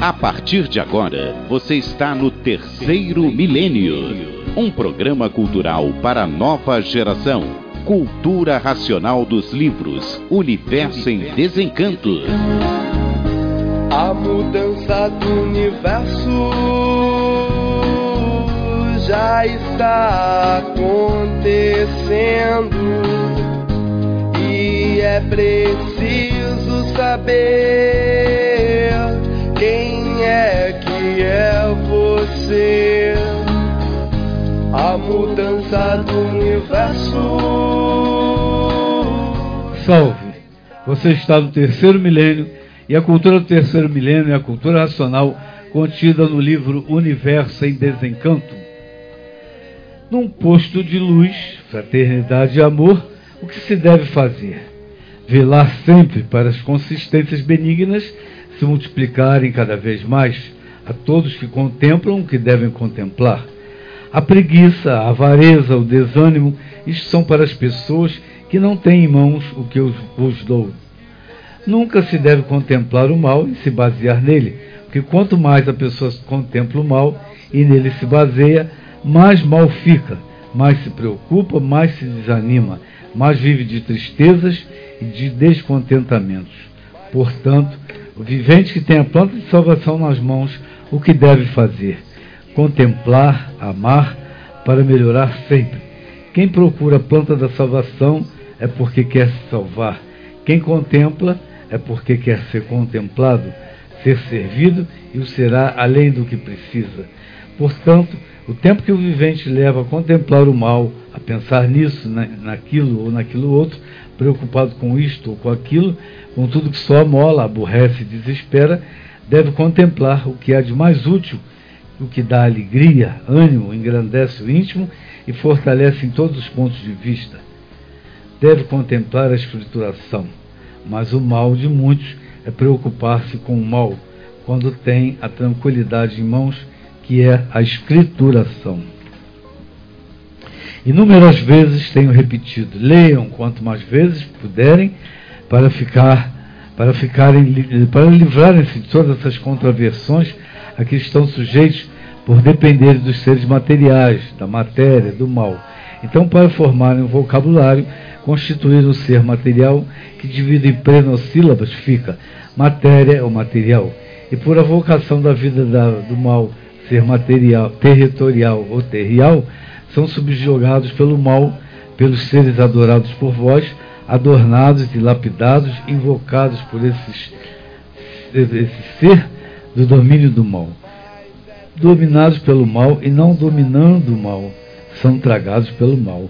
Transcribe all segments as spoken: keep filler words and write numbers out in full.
A partir de agora, você está no Terceiro Milênio, um programa cultural para a nova geração. Cultura racional dos livros, Universo em Desencanto. A mudança do universo já está acontecendo e é preciso saber quem é que é você. A mudança do universo. Salve! Você está no Terceiro Milênio e a cultura do Terceiro Milênio é a cultura racional contida no livro Universo em Desencanto. Num posto de luz, fraternidade e amor, o que se deve fazer? Velar sempre para as consistências benignas se multiplicarem cada vez mais a todos que contemplam o que devem contemplar. A preguiça, a avareza, o desânimo, isto são para as pessoas que não têm em mãos o que eu vos dou. Nunca se deve contemplar o mal e se basear nele, porque quanto mais a pessoa contempla o mal e nele se baseia, mais mal fica, mais se preocupa, mais se desanima, mais vive de tristezas e de descontentamentos. Portanto, o vivente que tem a planta de salvação nas mãos, o que deve fazer? Contemplar, amar, para melhorar sempre. Quem procura a planta da salvação é porque quer se salvar. Quem contempla é porque quer ser contemplado, ser servido e o será além do que precisa. Portanto, o tempo que o vivente leva a contemplar o mal, a pensar nisso, na, naquilo ou naquilo outro, preocupado com isto ou com aquilo, com tudo que só amola, aborrece e desespera, deve contemplar o que há de mais útil, o que dá alegria, ânimo, engrandece o íntimo e fortalece em todos os pontos de vista. Deve contemplar a escrituração, mas o mal de muitos é preocupar-se com o mal, quando tem a tranquilidade em mãos, que é a escrituração. Inúmeras vezes tenho repetido, leiam quanto mais vezes puderem, para ficar, para ficarem, para livrarem-se de todas essas contraversões a que estão sujeitos por dependerem dos seres materiais, da matéria, do mal. Então, para formarem um vocabulário, constituir um ser material que divide em plenosílabas fica matéria ou material. E por avocação da vida da, do mal, ser material, territorial ou terrial, são subjugados pelo mal, pelos seres adorados por vós, adornados e lapidados, invocados por esses, esse ser do domínio do mal. Dominados pelo mal e não dominando o mal, são tragados pelo mal.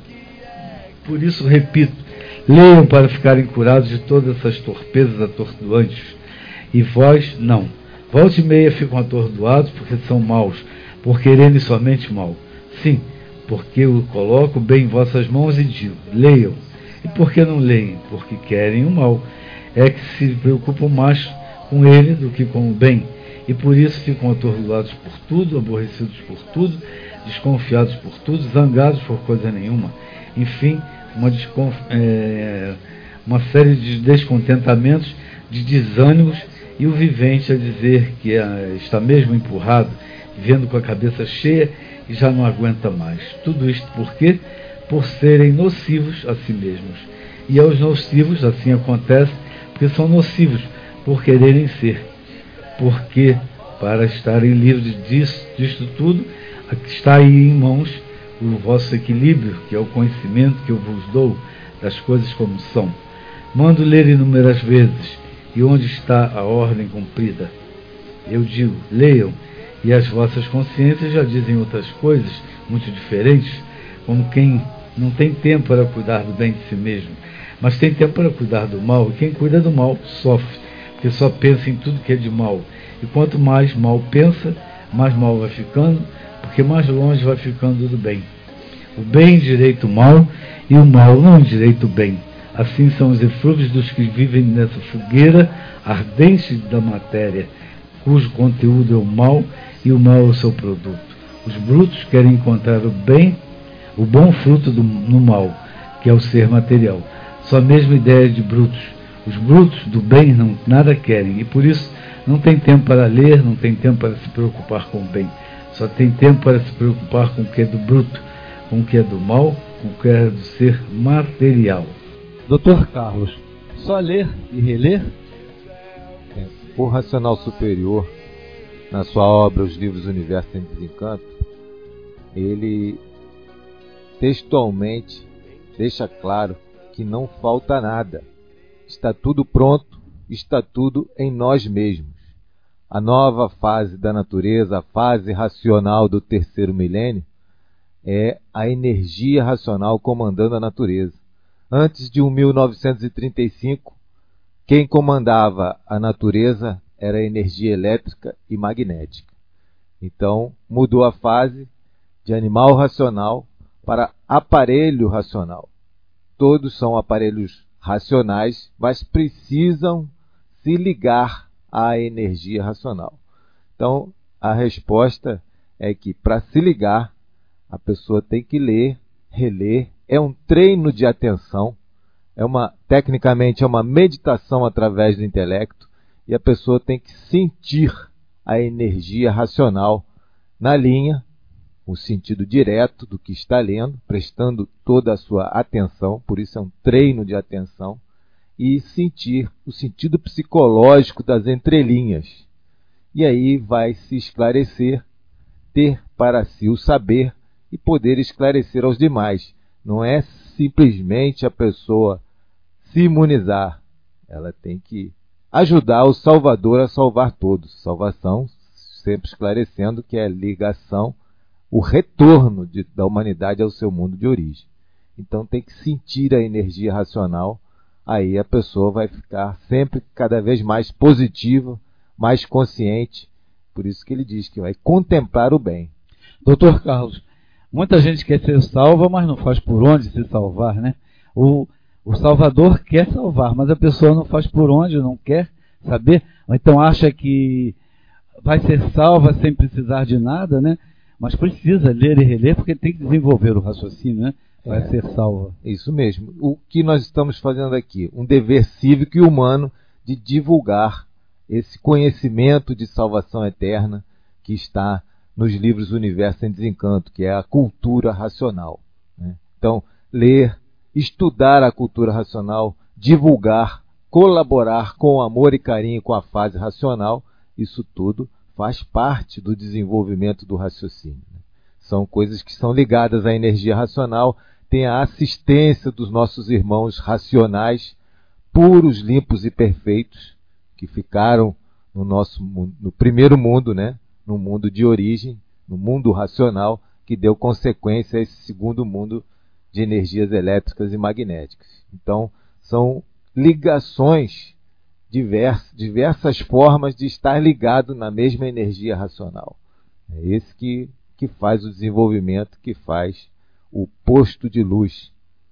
Por isso, repito, leiam para ficarem curados de todas essas torpezas atordoantes. E vós, não. Volte e meia ficam atordoados porque são maus, por quererem somente mal. Sim, porque eu coloco bem em vossas mãos e digo, leiam. E por que não leem? Porque querem o mal. É que se preocupam mais com ele do que com o bem. E por isso ficam atordoados por tudo, aborrecidos por tudo, desconfiados por tudo, zangados por coisa nenhuma. Enfim, uma, desconf... é... uma série de descontentamentos, de desânimos, e o vivente a dizer que é... está mesmo empurrado, vendo com a cabeça cheia e já não aguenta mais. Tudo isto por quê? Por serem nocivos a si mesmos. E aos nocivos assim acontece, porque são nocivos por quererem ser. Porque, para estarem livres disso, disto tudo, está aí em mãos o vosso equilíbrio, que é o conhecimento que eu vos dou das coisas como são. Mando ler inúmeras vezes, e onde está a ordem cumprida? Eu digo, leiam, e as vossas consciências já dizem outras coisas muito diferentes, como quem não tem tempo para cuidar do bem de si mesmo, mas tem tempo para cuidar do mal, e quem cuida do mal sofre, porque só pensa em tudo que é de mal. E quanto mais mal pensa, mais mal vai ficando, porque mais longe vai ficando do bem. O bem endireita o mal, e o mal não endireita o bem. Assim são os eflúvios dos que vivem nessa fogueira ardente da matéria, cujo conteúdo é o mal, e o mal é o seu produto. Os brutos querem encontrar o bem, o bom fruto do, no mal, que é o ser material. Só a mesma ideia de brutos. Os brutos do bem não, nada querem, e por isso não tem tempo para ler, não tem tempo para se preocupar com o bem. Só tem tempo para se preocupar com o que é do bruto, com o que é do mal, com o que é do ser material. doutor Carlos, só ler e reler? É, o Racional Superior, na sua obra Os Livros Universo em Desencanto, ele textualmente deixa claro que não falta nada. Está tudo pronto, está tudo em nós mesmos. A nova fase da natureza, a fase racional do terceiro milênio, é a energia racional comandando a natureza. Antes de mil novecentos e trinta e cinco, quem comandava a natureza era a energia elétrica e magnética. Então, mudou a fase de animal racional para aparelho racional. Todos são aparelhos racionais, mas precisam se ligar à energia racional. Então, a resposta é que, para se ligar, a pessoa tem que ler, reler. É um treino de atenção, é uma, tecnicamente é uma meditação através do intelecto, e a pessoa tem que sentir a energia racional na linha, o sentido direto do que está lendo, prestando toda a sua atenção, por isso é um treino de atenção, e sentir o sentido psicológico das entrelinhas. E aí vai se esclarecer, ter para si o saber e poder esclarecer aos demais. Não é simplesmente a pessoa se imunizar, ela tem que ajudar o Salvador a salvar todos. Salvação, sempre esclarecendo que é ligação, o retorno de, da humanidade ao seu mundo de origem. Então tem que sentir a energia racional, aí a pessoa vai ficar sempre cada vez mais positiva, mais consciente. Por isso que ele diz que vai contemplar o bem. doutor Carlos, muita gente quer ser salva, mas não faz por onde se salvar, né? O, o Salvador quer salvar, mas a pessoa não faz por onde, não quer saber, ou então acha que vai ser salva sem precisar de nada, né? Mas precisa ler e reler, porque tem que desenvolver o raciocínio, né? Vai é, ser salva. Isso mesmo. O que nós estamos fazendo aqui? Um dever cívico e humano de divulgar esse conhecimento de salvação eterna que está nos livros Universo em Desencanto, que é a cultura racional, né? Então, ler, estudar a cultura racional, divulgar, colaborar com amor e carinho com a fase racional, isso tudo faz parte do desenvolvimento do raciocínio, né? São coisas que são ligadas à energia racional, tem a assistência dos nossos irmãos racionais, puros, limpos e perfeitos, que ficaram no nosso no primeiro mundo, né? No mundo de origem, no mundo racional, que deu consequência a esse segundo mundo de energias elétricas e magnéticas. Então, são ligações, divers, diversas formas de estar ligado na mesma energia racional. É esse que, que faz o desenvolvimento, que faz o posto de luz,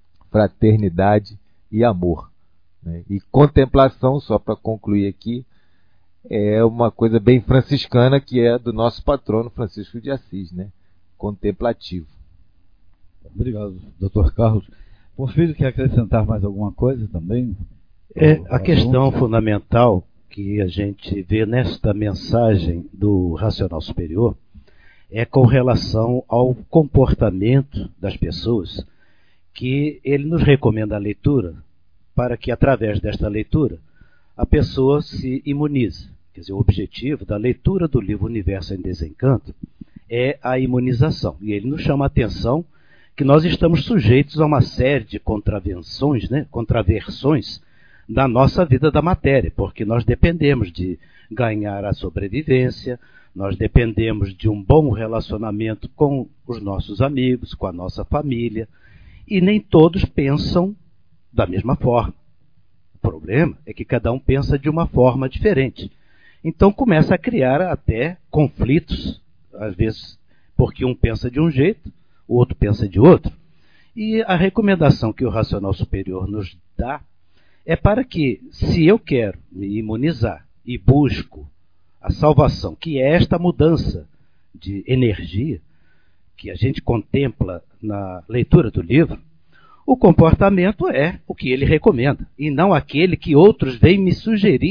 fraternidade e amor, né? E contemplação, só para concluir aqui, é uma coisa bem franciscana, que é do nosso patrono Francisco de Assis, né? Contemplativo. Obrigado, doutor Carlos. Porfírio, quer acrescentar mais alguma coisa também? É, a questão fundamental que a gente vê nesta mensagem do Racional Superior é com relação ao comportamento das pessoas, que ele nos recomenda a leitura para que, através desta leitura, a pessoa se imunize. Quer dizer, o objetivo da leitura do livro Universo em Desencanto é a imunização. E ele nos chama a atenção que nós estamos sujeitos a uma série de contravenções, né, contraversões da nossa vida da matéria, porque nós dependemos de ganhar a sobrevivência, nós dependemos de um bom relacionamento com os nossos amigos, com a nossa família, e nem todos pensam da mesma forma. O problema é que cada um pensa de uma forma diferente. Então começa a criar até conflitos, às vezes porque um pensa de um jeito, o outro pensa de outro. E a recomendação que o Racional Superior nos dá é para que, se eu quero me imunizar e busco a salvação, que é esta mudança de energia que a gente contempla na leitura do livro, o comportamento é o que ele recomenda, e não aquele que outros vêm me sugerir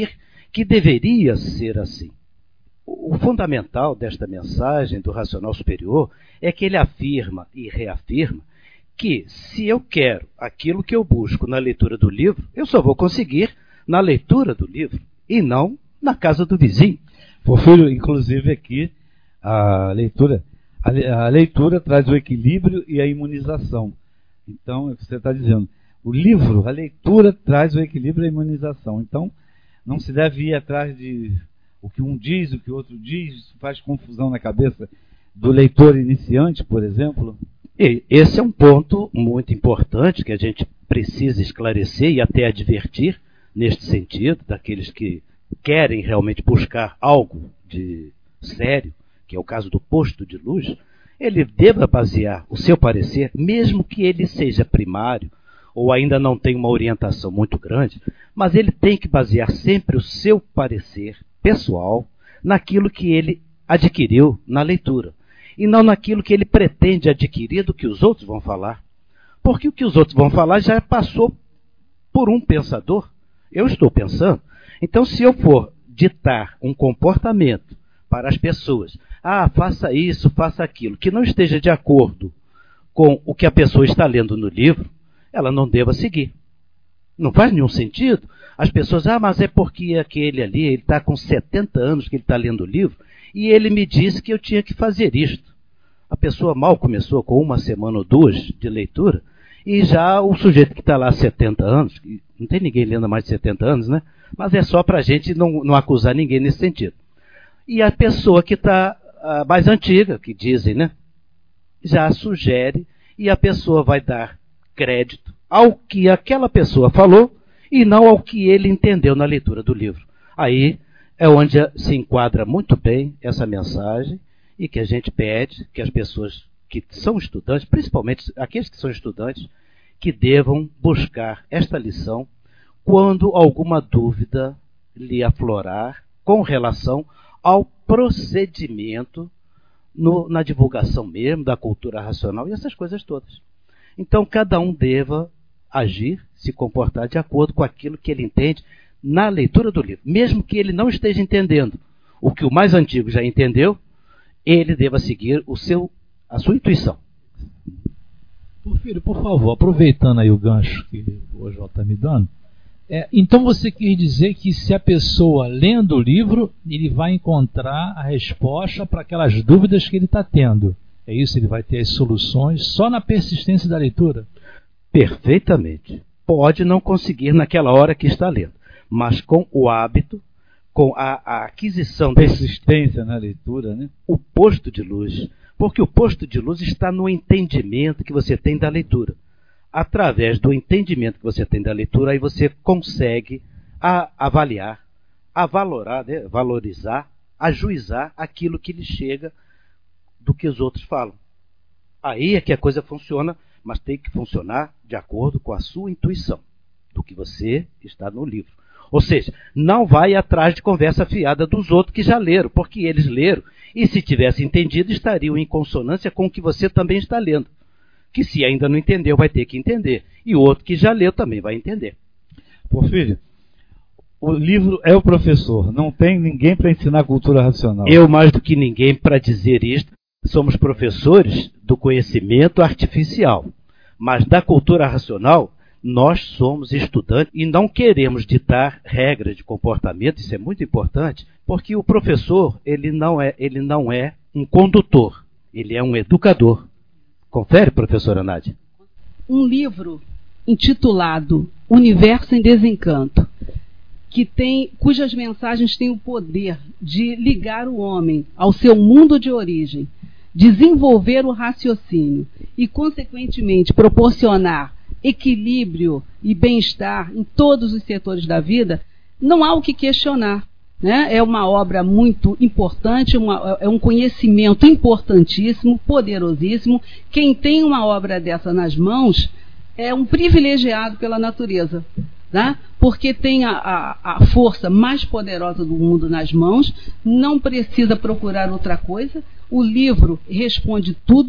que deveria ser assim. O fundamental desta mensagem do racional superior é que ele afirma e reafirma que se eu quero aquilo que eu busco na leitura do livro, eu só vou conseguir na leitura do livro e não na casa do vizinho. Porfírio, inclusive aqui, a leitura, a, a leitura traz o equilíbrio e a imunização. Então, é o que você está dizendo. O livro, a leitura traz o equilíbrio e a imunização. Então, não se deve ir atrás de o que um diz, o que o outro diz, isso faz confusão na cabeça do leitor iniciante, por exemplo. E esse é um ponto muito importante que a gente precisa esclarecer e até advertir neste sentido, daqueles que querem realmente buscar algo de sério, que é o caso do posto de luz, ele deva basear o seu parecer, mesmo que ele seja primário, ou ainda não tenha uma orientação muito grande, mas ele tem que basear sempre o seu parecer pessoal naquilo que ele adquiriu na leitura, e não naquilo que ele pretende adquirir do que os outros vão falar. Porque o que os outros vão falar já passou por um pensador. Eu estou pensando. Então, se eu for ditar um comportamento para as pessoas, ah, faça isso, faça aquilo, que não esteja de acordo com o que a pessoa está lendo no livro, ela não deva seguir. Não faz nenhum sentido. As pessoas, ah, mas é porque aquele ali, ele está com setenta anos que ele está lendo o livro, e ele me disse que eu tinha que fazer isto. A pessoa mal começou com uma semana ou duas de leitura, e já o sujeito que está lá há setenta anos, não tem ninguém lendo há mais de setenta anos, né? Mas é só para a gente não, não acusar ninguém nesse sentido. E a pessoa que está uh, mais antiga, que dizem, né? Já sugere, e a pessoa vai dar crédito ao que aquela pessoa falou e não ao que ele entendeu na leitura do livro. Aí é onde se enquadra muito bem essa mensagem e que a gente pede que as pessoas que são estudantes, principalmente aqueles que são estudantes, que devam buscar esta lição quando alguma dúvida lhe aflorar com relação ao procedimento no, na divulgação mesmo da cultura racional e essas coisas todas. Então, cada um deva agir, se comportar de acordo com aquilo que ele entende na leitura do livro. Mesmo que ele não esteja entendendo o que o mais antigo já entendeu, ele deva seguir o seu, a sua intuição. Porfírio, por favor, aproveitando aí o gancho que o João está me dando, é, então você quer dizer que se a pessoa lendo o livro, ele vai encontrar a resposta para aquelas dúvidas que ele está tendo. É isso, ele vai ter as soluções só na persistência da leitura? Perfeitamente. Pode não conseguir naquela hora que está lendo, mas com o hábito, com a, a aquisição... Persistência na leitura, né? O posto de luz. Porque o posto de luz está no entendimento que você tem da leitura. Através do entendimento que você tem da leitura, aí você consegue a, avaliar, a valorar, né? valorizar, ajuizar aquilo que lhe chega do que os outros falam. Aí é que a coisa funciona, mas tem que funcionar de acordo com a sua intuição, do que você está no livro. Ou seja, não vai atrás de conversa fiada dos outros que já leram, porque eles leram, e se tivessem entendido, estariam em consonância com o que você também está lendo. Que se ainda não entendeu, vai ter que entender. E o outro que já leu também vai entender. Porfírio, o livro é o professor, não tem ninguém para ensinar cultura racional. Eu, mais do que ninguém, para dizer isto, somos professores do conhecimento artificial. Mas da cultura racional, nós somos estudantes e não queremos ditar regras de comportamento, isso é muito importante, porque o professor, ele não é, ele não é um condutor, ele é um educador. Confere, professora Nádia? Um livro intitulado Universo em Desencanto, que tem, cujas mensagens têm o poder de ligar o homem ao seu mundo de origem, desenvolver o raciocínio e, consequentemente, proporcionar equilíbrio e bem-estar em todos os setores da vida, não há o que questionar. Né? É uma obra muito importante, uma, é um conhecimento importantíssimo, poderosíssimo. Quem tem uma obra dessa nas mãos é um privilegiado pela natureza, né? Porque tem a, a, a força mais poderosa do mundo nas mãos, não precisa procurar outra coisa. O livro responde tudo,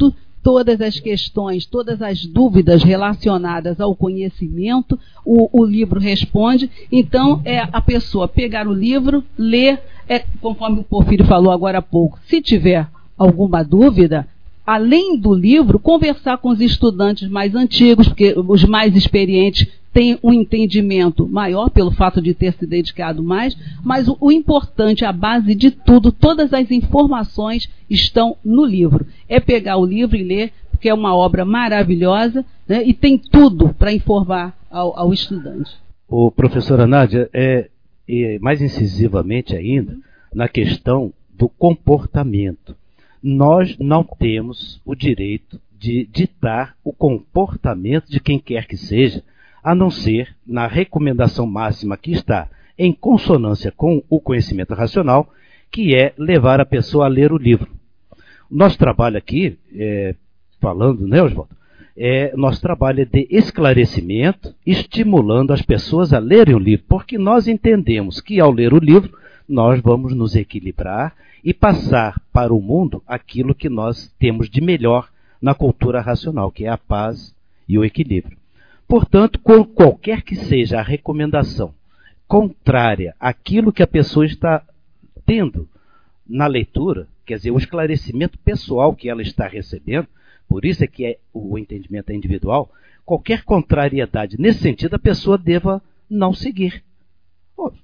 todas as questões, todas as dúvidas relacionadas ao conhecimento, o, o livro responde. Então, é a pessoa pegar o livro, ler, é, conforme o Porfírio falou agora há pouco, se tiver alguma dúvida, além do livro, conversar com os estudantes mais antigos, porque os mais experientes têm um entendimento maior pelo fato de ter se dedicado mais, mas o, o importante, a base de tudo, todas as informações estão no livro. É pegar o livro e ler, porque é uma obra maravilhosa, né, e tem tudo para informar ao, ao estudante. O professora Nádia, é, é mais incisivamente ainda, na questão do comportamento. Nós não temos o direito de ditar o comportamento de quem quer que seja, a não ser na recomendação máxima que está em consonância com o conhecimento racional, que é levar a pessoa a ler o livro. O nosso trabalho aqui, é, falando, né, Oswaldo, é, nosso trabalho é de esclarecimento, estimulando as pessoas a lerem o livro, porque nós entendemos que ao ler o livro, nós vamos nos equilibrar e passar para o mundo aquilo que nós temos de melhor na cultura racional, que é a paz e o equilíbrio. Portanto, qualquer que seja a recomendação contrária àquilo que a pessoa está tendo na leitura, quer dizer, o esclarecimento pessoal que ela está recebendo, por isso é que é, o entendimento é individual, qualquer contrariedade nesse sentido a pessoa deva não seguir. O,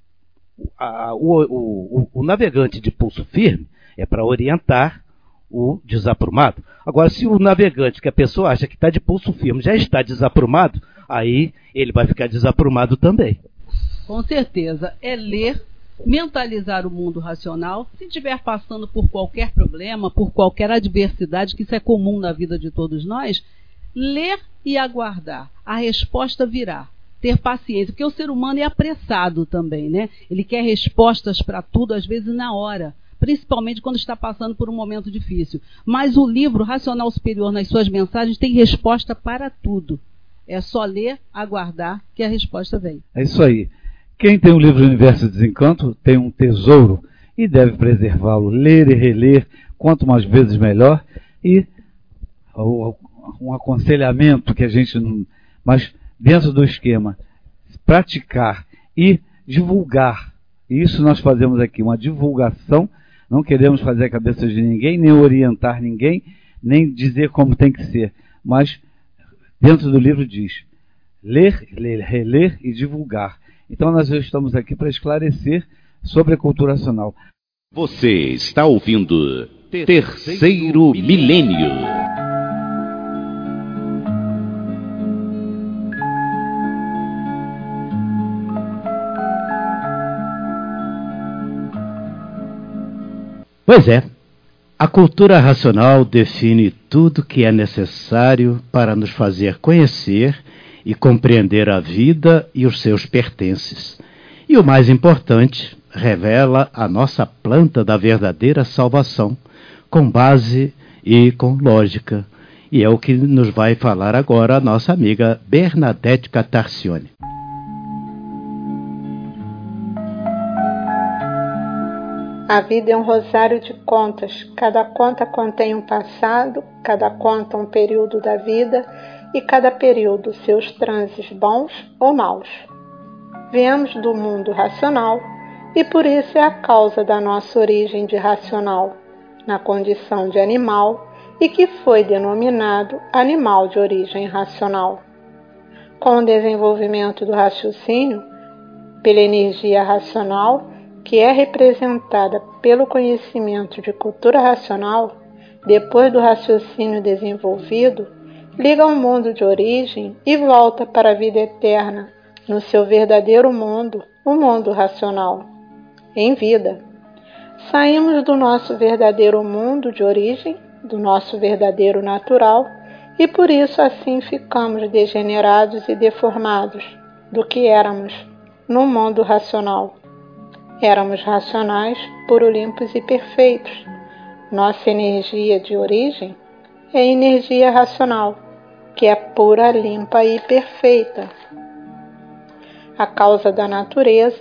a, o, o, o navegante de pulso firme é para orientar o desaprumado. Agora, se o navegante que a pessoa acha que está de pulso firme já está desaprumado, aí ele vai ficar desaprumado também. Com certeza. É ler, mentalizar o mundo racional. Se estiver passando por qualquer problema, por qualquer adversidade, que isso é comum na vida de todos nós, ler e aguardar. A resposta virá. Ter paciência, porque o ser humano é apressado também, né? Ele quer respostas para tudo, às vezes na hora. Principalmente quando está passando por um momento difícil. Mas o livro Racional Superior, nas suas mensagens, tem resposta para tudo. É só ler, aguardar, que a resposta vem. É isso aí. Quem tem o livro Universo de Desencanto tem um tesouro e deve preservá-lo, ler e reler, quanto mais vezes melhor. E um aconselhamento que a gente não... Mas dentro do esquema, praticar e divulgar. Isso nós fazemos aqui, uma divulgação. Não queremos fazer a cabeça de ninguém, nem orientar ninguém, nem dizer como tem que ser. Mas, dentro do livro diz, ler, ler, reler e divulgar. Então, nós estamos aqui para esclarecer sobre a cultura racional. Você está ouvindo Terceiro Milênio. Pois é, a cultura racional define tudo que é necessário para nos fazer conhecer e compreender a vida e os seus pertences. E o mais importante, revela a nossa planta da verdadeira salvação, com base e com lógica. E é o que nos vai falar agora a nossa amiga Bernadette Catarcione. A vida é um rosário de contas. Cada conta contém um passado, cada conta um período da vida e cada período seus transes bons ou maus. Viemos do mundo racional e por isso é a causa da nossa origem de racional, na condição de animal e que foi denominado animal de origem racional. Com o desenvolvimento do raciocínio, pela energia racional, que é representada pelo conhecimento de cultura racional, depois do raciocínio desenvolvido, liga ao mundo de origem e volta para a vida eterna, no seu verdadeiro mundo, o mundo racional, em vida. Saímos do nosso verdadeiro mundo de origem, do nosso verdadeiro natural, e por isso assim ficamos degenerados e deformados do que éramos no mundo racional. Éramos racionais, puro, limpos e perfeitos. Nossa energia de origem é energia racional, que é pura, limpa e perfeita. A causa da natureza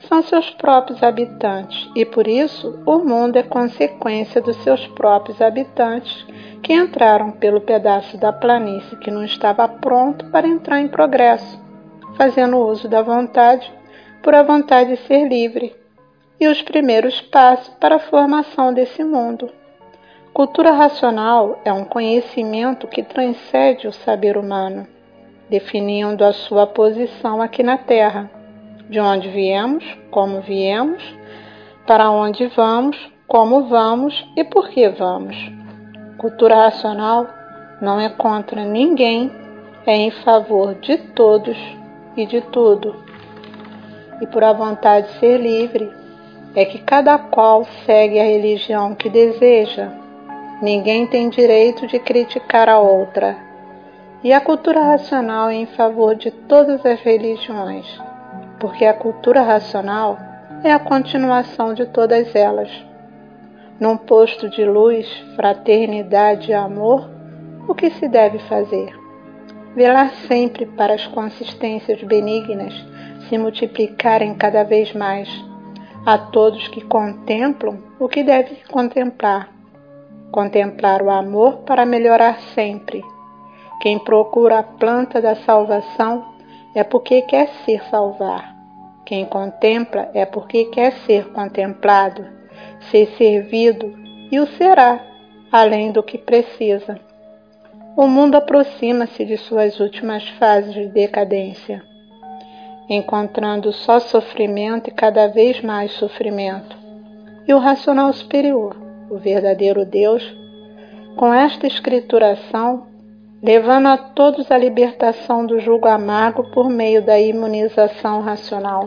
são seus próprios habitantes, e por isso o mundo é consequência dos seus próprios habitantes, que entraram pelo pedaço da planície que não estava pronto para entrar em progresso, fazendo uso da vontade por a vontade de ser livre, e os primeiros passos para a formação desse mundo. Cultura racional é um conhecimento que transcende o saber humano, definindo a sua posição aqui na Terra, de onde viemos, como viemos, para onde vamos, como vamos e por que vamos. Cultura racional não é contra ninguém, é em favor de todos e de tudo. E por a vontade de ser livre, é que cada qual segue a religião que deseja. Ninguém tem direito de criticar a outra. E a cultura racional é em favor de todas as religiões, porque a cultura racional é a continuação de todas elas. Num posto de luz, fraternidade e amor, o que se deve fazer? Velar sempre para as consistências benignas se multiplicarem cada vez mais, a todos que contemplam o que deve contemplar. Contemplar o amor para melhorar sempre. Quem procura a planta da salvação é porque quer ser salvar. Quem contempla é porque quer ser contemplado, ser servido e o será, além do que precisa. O mundo aproxima-se de suas últimas fases de decadência, encontrando só sofrimento e cada vez mais sofrimento. E o racional superior, o verdadeiro Deus, com esta escrituração, levando a todos a libertação do jugo amargo por meio da imunização racional.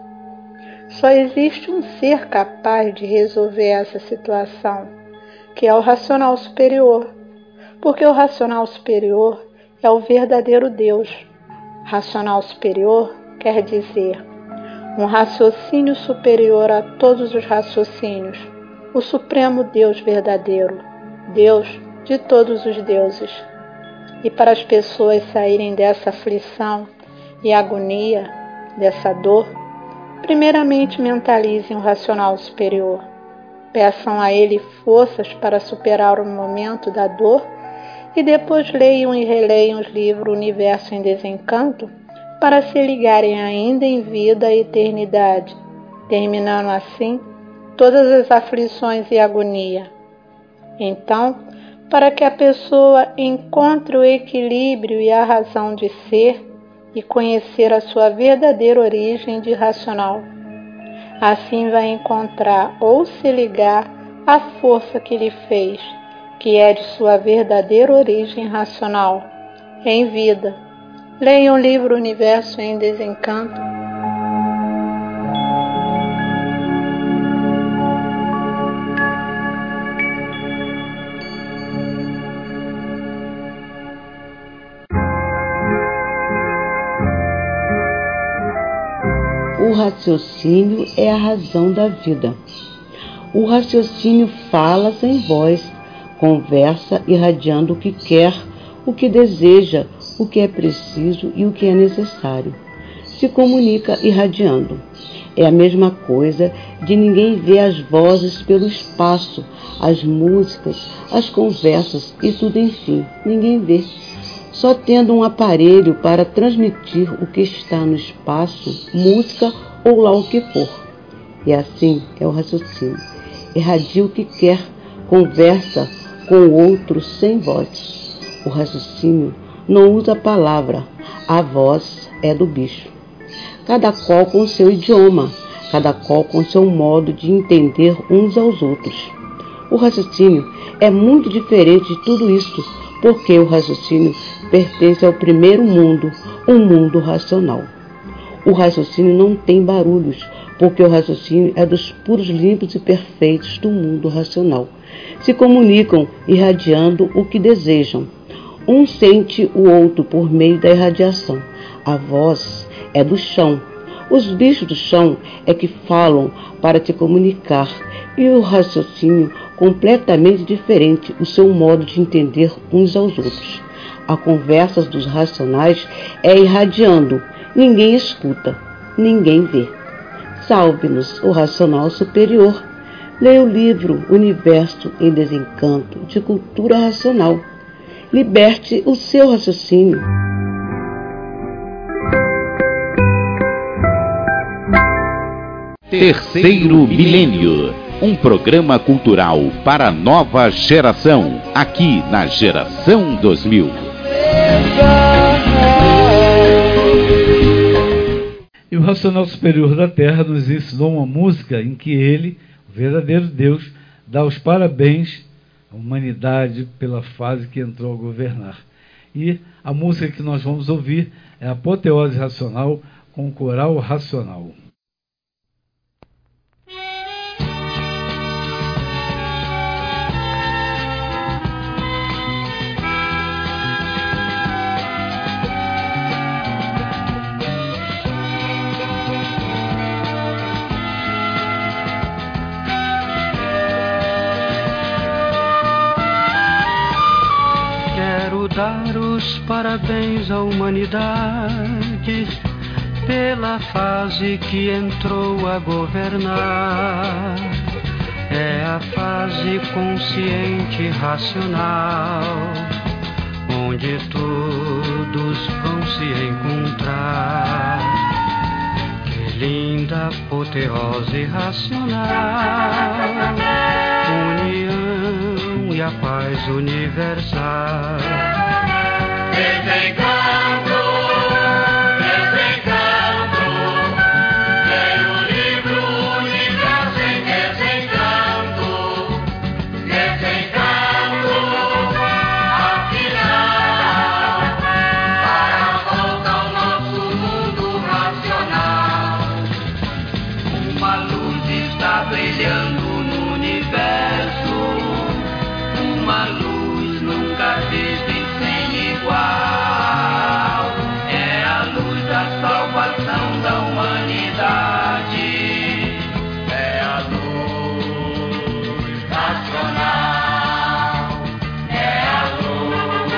Só existe um ser capaz de resolver essa situação, que é o racional superior, porque o racional superior é o verdadeiro Deus. Racional superior quer dizer um raciocínio superior a todos os raciocínios, o supremo Deus verdadeiro, Deus de todos os deuses. E para as pessoas saírem dessa aflição e agonia, dessa dor, primeiramente mentalizem o racional superior. Peçam a ele forças para superar o momento da dor e depois leiam e releiam os livros Universo em Desencanto para se ligarem ainda em vida à eternidade, terminando assim todas as aflições e agonia. Então, para que a pessoa encontre o equilíbrio e a razão de ser e conhecer a sua verdadeira origem de racional. Assim vai encontrar ou se ligar à força que lhe fez, que é de sua verdadeira origem racional, em vida. Leiam o livro Universo em Desencanto. O raciocínio é a razão da vida. O raciocínio fala sem voz, conversa irradiando o que quer, o que deseja, o que é preciso e o que é necessário. Se comunica irradiando. É a mesma coisa de ninguém ver as vozes pelo espaço, as músicas, as conversas e tudo, enfim, ninguém vê. Só tendo um aparelho para transmitir o que está no espaço, música ou lá o que for. E assim é o raciocínio. Irradia o que quer, conversa com o outro sem voz. O raciocínio não usa a palavra, a voz é do bicho. Cada qual com seu idioma, cada qual com seu modo de entender uns aos outros. O raciocínio é muito diferente de tudo isso, porque o raciocínio pertence ao primeiro mundo, um mundo racional. O raciocínio não tem barulhos, porque o raciocínio é dos puros, limpos e perfeitos do mundo racional. Se comunicam irradiando o que desejam. Um sente o outro por meio da irradiação. A voz é do chão. Os bichos do chão é que falam para te comunicar, e o raciocínio completamente diferente, o seu modo de entender uns aos outros. A conversa dos racionais é irradiando, ninguém escuta, ninguém vê. Salve-nos, o Racional Superior. Leia o livro Universo em Desencanto, de Cultura Racional. Liberte o seu raciocínio. Terceiro Milênio, um programa cultural para a nova geração, aqui na Geração dois mil. E o Racional Superior da Terra nos ensinou uma música em que ele, o verdadeiro Deus, dá os parabéns à humanidade pela fase que entrou a governar. E a música que nós vamos ouvir é a Apoteose Racional com o Coral Racional. Dar os parabéns à humanidade pela fase que entrou a governar. É a fase consciente e racional, onde todos vão se encontrar. Que linda apoteose racional, união e a paz universal. Desencanto, desencanto, leia o livro Universo em Desencanto, desencanto, afinal, para a volta ao nosso mundo racional. Uma luz está brilhando no universo, uma luz nunca vista e sem igual. É a luz da salvação da humanidade. É a luz racional. É a luz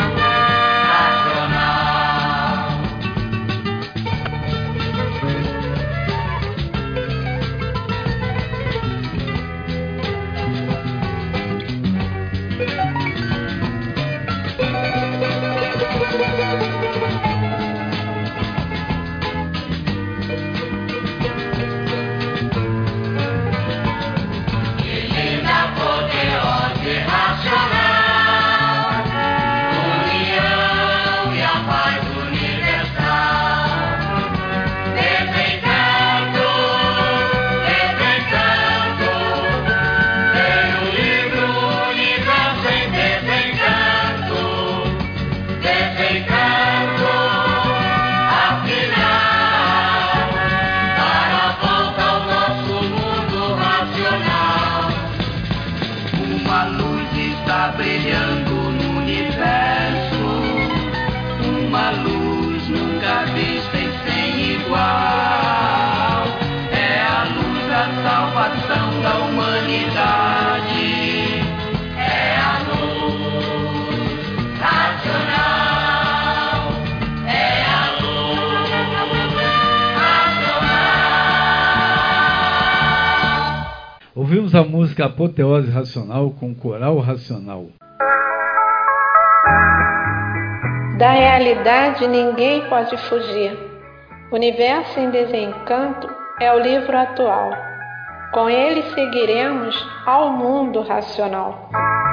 Ouvimos a música Apoteose Racional com Coral Racional. Da realidade ninguém pode fugir. Universo em Desencanto é o livro atual. Com ele seguiremos ao mundo racional.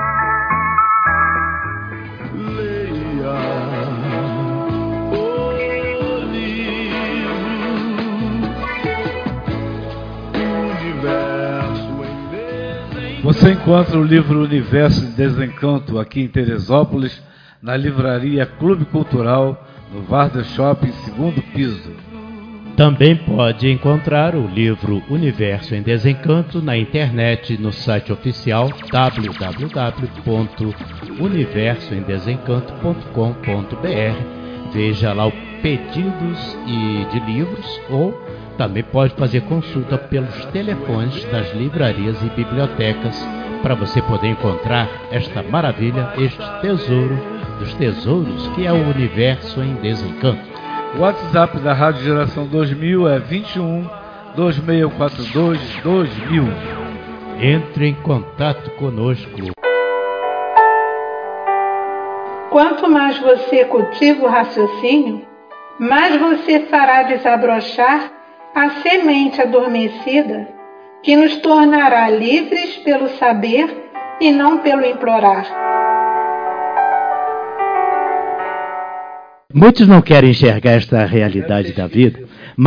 Você encontra o livro Universo em Desencanto aqui em Teresópolis, na livraria Clube Cultural, no Varda Shopping, segundo piso. Também pode encontrar o livro Universo em Desencanto na internet, no site oficial w w w ponto universo em desencanto ponto com ponto b r. Veja lá o pedidos e de livros, ou também pode fazer consulta pelos telefones das livrarias e bibliotecas para você poder encontrar esta maravilha, este tesouro dos tesouros que é o Universo em Desencanto. O WhatsApp da Rádio Geração dois mil é vinte e um, dois seis quatro dois, dois mil. Entre em contato conosco. Quanto mais você cultiva o raciocínio, mais você fará desabrochar a semente adormecida que nos tornará livres pelo saber e não pelo implorar. Muitos não querem enxergar esta realidade da vida,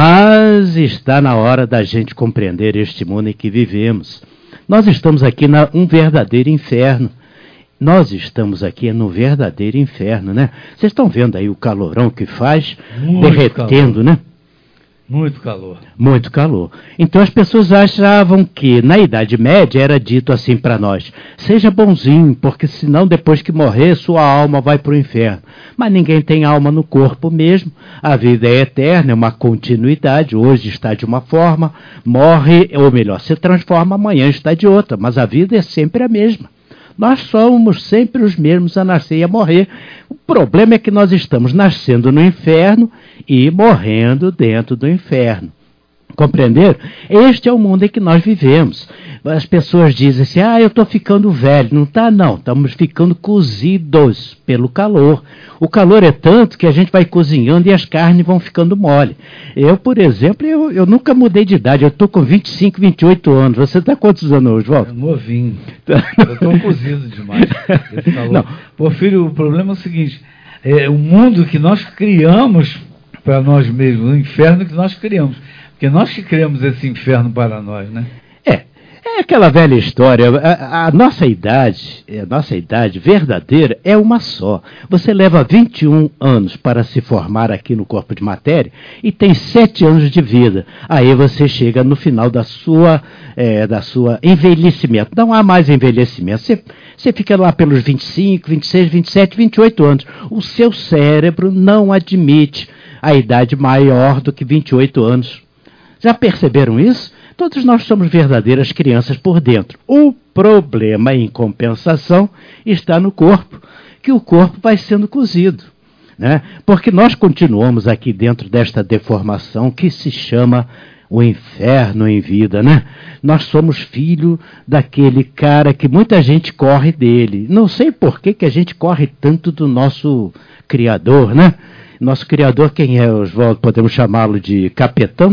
mas está na hora da gente compreender este mundo em que vivemos. Nós estamos aqui num verdadeiro inferno. Nós estamos aqui no verdadeiro inferno, né? Vocês estão vendo aí o calorão que faz, muito derretendo, calor. Né? Muito calor. Muito calor. Então as pessoas achavam que na Idade Média era dito assim para nós: seja bonzinho, porque senão depois que morrer sua alma vai para o inferno. Mas ninguém tem alma no corpo mesmo. A vida é eterna, é uma continuidade. Hoje está de uma forma, morre, ou melhor, se transforma, amanhã está de outra. Mas a vida é sempre a mesma. Nós somos sempre os mesmos a nascer e a morrer. O problema é que nós estamos nascendo no inferno e morrendo dentro do inferno. Compreenderam? Este é o mundo em que nós vivemos. As pessoas dizem assim: ah, eu estou ficando velho. Não está, não. Estamos ficando cozidos pelo calor. O calor é tanto que a gente vai cozinhando e as carnes vão ficando mole. Eu, por exemplo, eu, eu nunca mudei de idade. Eu estou com vinte e cinco, vinte e oito anos. Você está quantos anos hoje, Walter? É novinho. Eu estou cozido demais. Esse calor. Não. Pô, filho, o problema é o seguinte: é o mundo que nós criamos para nós mesmos, o inferno que nós criamos. Porque nós que criamos esse inferno para nós, né? É, é aquela velha história. A, a nossa idade, a nossa idade verdadeira é uma só. Você leva vinte e um anos para se formar aqui no corpo de matéria e tem sete anos de vida. Aí você chega no final da sua, é, da sua envelhecimento. Não há mais envelhecimento. Você, você fica lá pelos vinte e cinco, vinte e seis, vinte e sete, vinte e oito anos. O seu cérebro não admite a idade maior do que vinte e oito anos. Já perceberam isso? Todos nós somos verdadeiras crianças por dentro. O problema, em compensação, está no corpo, que o corpo vai sendo cozido, né? Porque nós continuamos aqui dentro desta deformação que se chama o inferno em vida, né? Nós somos filho daquele cara que muita gente corre dele. Não sei por que, que a gente corre tanto do nosso Criador, né? Nosso Criador, quem é, Oswaldo? Podemos chamá-lo de capetão?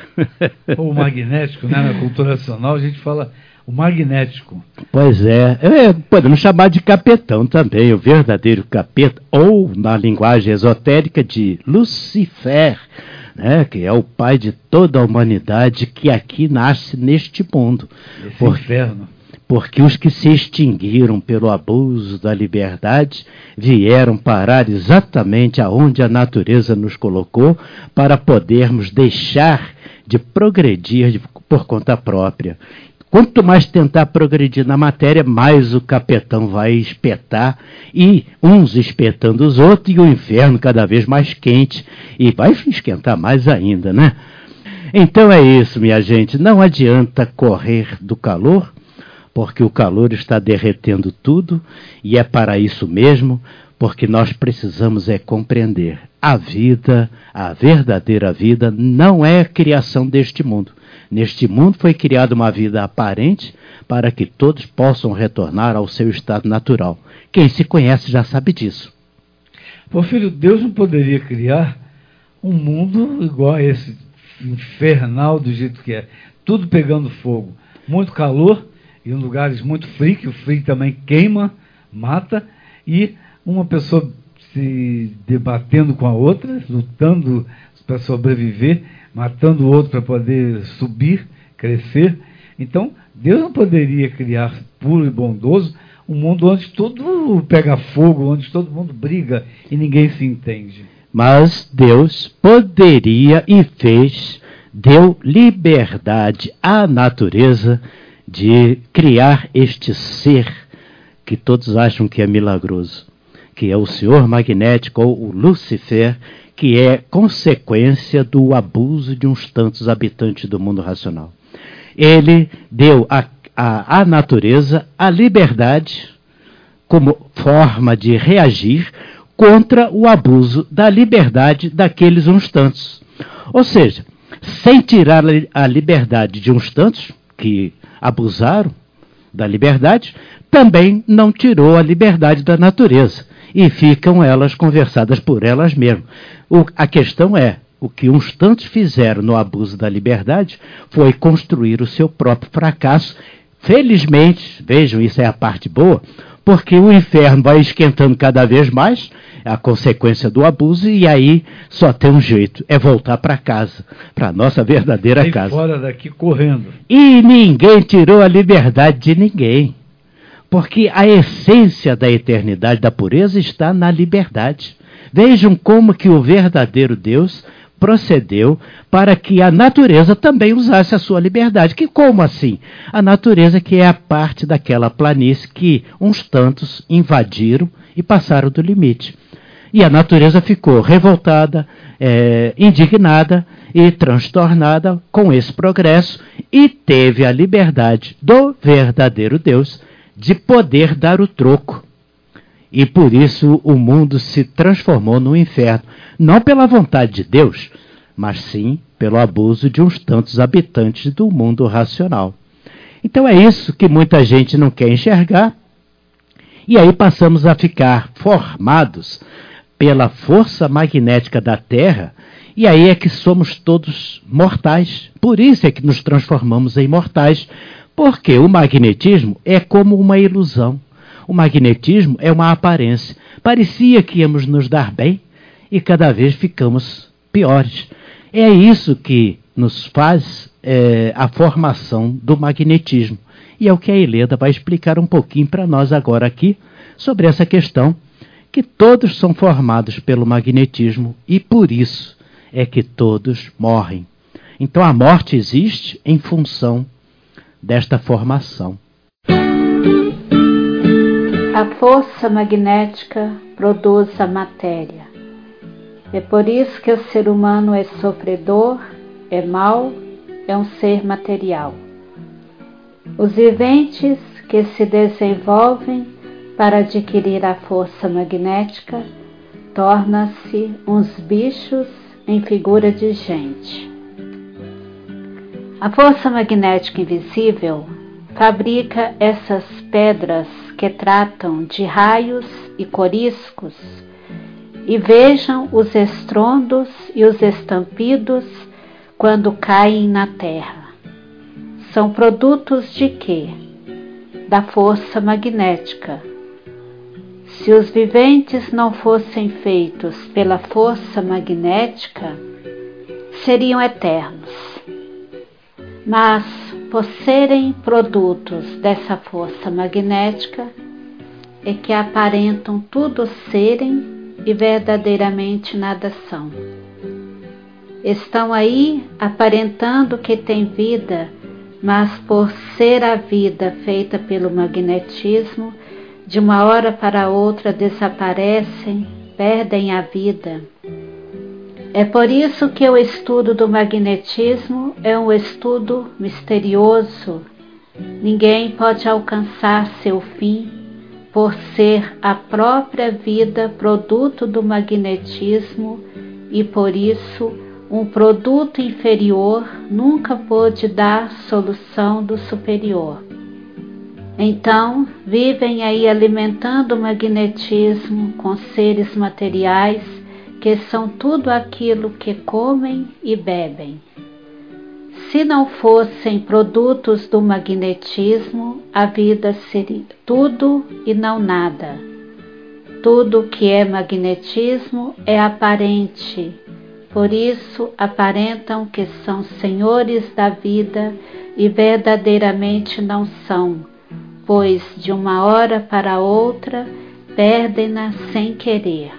Ou magnético, né? Na cultura nacional a gente fala o magnético. Pois é, é, podemos chamar de capetão também, o verdadeiro capeta, ou na linguagem esotérica de Lucifer, né? Que é o pai de toda a humanidade que aqui nasce neste mundo. Esse Por... inferno. Porque os que se extinguiram pelo abuso da liberdade vieram parar exatamente aonde a natureza nos colocou para podermos deixar de progredir de, por conta própria. Quanto mais tentar progredir na matéria, mais o capetão vai espetar, e uns espetando os outros, e o inferno cada vez mais quente, e vai esquentar mais ainda, né? Então é isso, minha gente, não adianta correr do calor, porque o calor está derretendo tudo, e é para isso mesmo, porque nós precisamos é compreender. A vida, a verdadeira vida, não é a criação deste mundo. Neste mundo foi criada uma vida aparente para que todos possam retornar ao seu estado natural. Quem se conhece já sabe disso. Pô, filho, Deus não poderia criar um mundo igual a esse, infernal do jeito que é. Tudo pegando fogo, muito calor, em lugares muito frios, que o frio também queima, mata, e uma pessoa se debatendo com a outra, lutando para sobreviver, matando o outro para poder subir, crescer. Então, Deus não poderia criar puro e bondoso um mundo onde tudo pega fogo, onde todo mundo briga e ninguém se entende. Mas Deus poderia e fez, deu liberdade à natureza de criar este ser que todos acham que é milagroso, que é o Senhor Magnético, ou o Lucifer, que é consequência do abuso de uns tantos habitantes do mundo racional. Ele deu à a, a, a natureza a liberdade como forma de reagir contra o abuso da liberdade daqueles uns tantos. Ou seja, sem tirar a liberdade de uns tantos que abusaram da liberdade, também não tirou a liberdade da natureza. E ficam elas conversadas por elas mesmas. O, a questão é, o que uns tantos fizeram no abuso da liberdade foi construir o seu próprio fracasso. Felizmente, vejam, isso é a parte boa, porque o inferno vai esquentando cada vez mais, é a consequência do abuso, e aí só tem um jeito, é voltar para casa, para a nossa verdadeira Sai casa. fora daqui correndo. E ninguém tirou a liberdade de ninguém, porque a essência da eternidade, da pureza, está na liberdade. Vejam como que o verdadeiro Deus procedeu para que a natureza também usasse a sua liberdade. Que como assim? A natureza que é a parte daquela planície que uns tantos invadiram e passaram do limite. E a natureza ficou revoltada, é, indignada e transtornada com esse progresso e teve a liberdade do verdadeiro Deus de poder dar o troco. E por isso o mundo se transformou num inferno, não pela vontade de Deus, mas sim pelo abuso de uns tantos habitantes do mundo racional. Então é isso que muita gente não quer enxergar, e aí passamos a ficar formados pela força magnética da Terra, e aí é que somos todos mortais. Por isso é que nos transformamos em mortais, porque o magnetismo é como uma ilusão. O magnetismo é uma aparência. Parecia que íamos nos dar bem e cada vez ficamos piores. É isso que nos faz é, a formação do magnetismo. E é o que a Helena vai explicar um pouquinho para nós agora aqui sobre essa questão, que todos são formados pelo magnetismo e por isso é que todos morrem. Então a morte existe em função desta formação. A força magnética produz a matéria. É por isso que o ser humano é sofredor, é mau, é um ser material. Os viventes que se desenvolvem para adquirir a força magnética tornam-se uns bichos em figura de gente. A força magnética invisível fabrica essas pedras que tratam de raios e coriscos, e vejam os estrondos e os estampidos quando caem na terra. São produtos de quê? Da força magnética. Se os viventes não fossem feitos pela força magnética, seriam eternos. Mas, por serem produtos dessa força magnética, é que aparentam tudo serem e verdadeiramente nada são. Estão aí aparentando que têm vida, mas por ser a vida feita pelo magnetismo, de uma hora para outra desaparecem, perdem a vida. É por isso que o estudo do magnetismo é um estudo misterioso. Ninguém pode alcançar seu fim por ser a própria vida produto do magnetismo e por isso um produto inferior nunca pôde dar solução do superior. Então, vivem aí alimentando o magnetismo com seres materiais que são tudo aquilo que comem e bebem. Se não fossem produtos do magnetismo, a vida seria tudo e não nada. Tudo que é magnetismo é aparente, por isso aparentam que são senhores da vida e verdadeiramente não são, pois de uma hora para outra perdem-na sem querer.